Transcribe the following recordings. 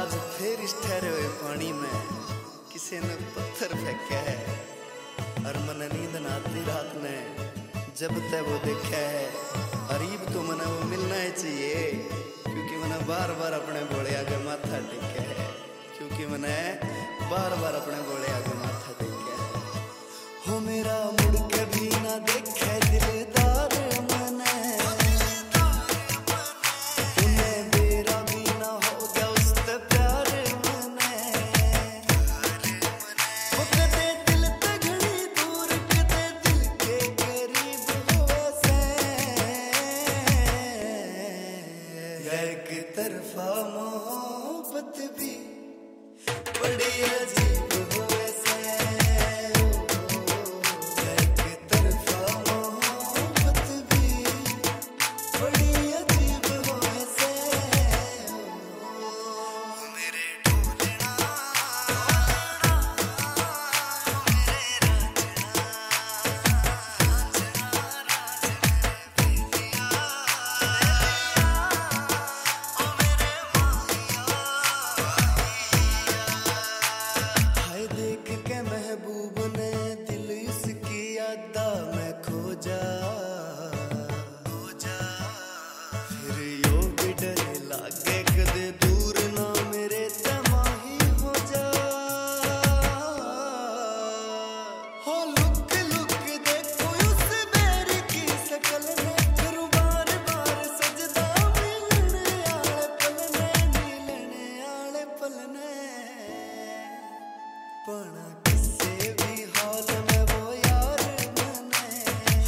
आज फिर इस ठहरे हुए पानी में किसी ने पत्थर फेंका है और मन नींद न आती रात ने जब तक वो देखा है। अरीब तो मना वो मिलना ही चाहिए क्योंकि मैंने बार बार अपने बोले आगे माथा टेका है, क्योंकि मैंने बार बार अपने बोले आगे माथा टेका है। हो मेरा मुड़ के भी ना देखे दिलदार एक तरफा मोहब्बत भी बड़ी अजीब हो वैसे, एक तरफा मोहब्बत भी बड़ी अजीब हो वैसे। मेरे ढूंढना महबूब ने दिल इसकी यादा में खो जा, फिर यो भी डरे लागे कदे दूर ना मेरे तमाही हो जा। हो लुक लुक देखो उस बेरी की शकल ने, फिर बार बार सजदा मिलने आले पल ने पना किसे भी हाल में वो यार मने,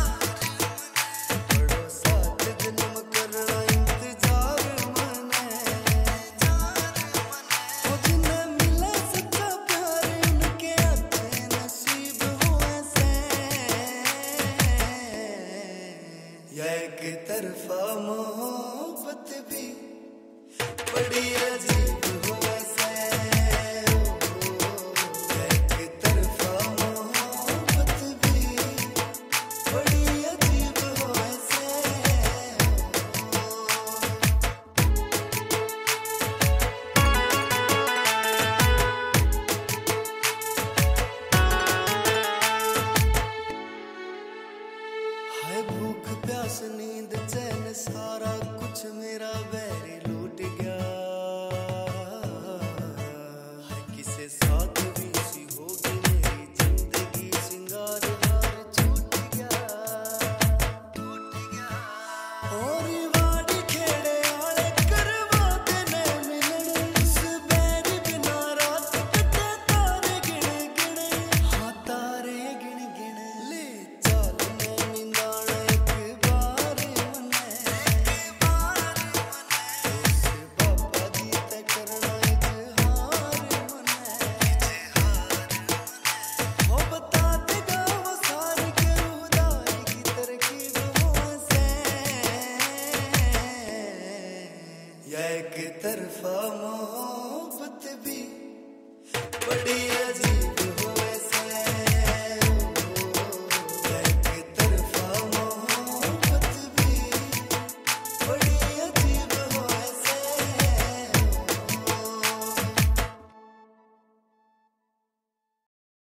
बड़ो साथ जन्म करना इंतजार मने। वो जिन्हें मिला सच्चा प्यार उनके अच्छे नसीब हो ऐसे, या एक तरफा मोहब्बत भी बड़ी अजीब हो वैसे। भूख प्यास नींद चैन सारा कुछ मेरा बैरी लूट गया, किसे साथ भी सी होगी मेरी जिंदगी सिंगार हार छूट गया। और वाड़ी खेड़े आले करवा देने मिलन, उस बैरी बिना रात कटे तारे गिण गिण, हाँ तारे गिण गिण ले चाल में नींदा एक तरफा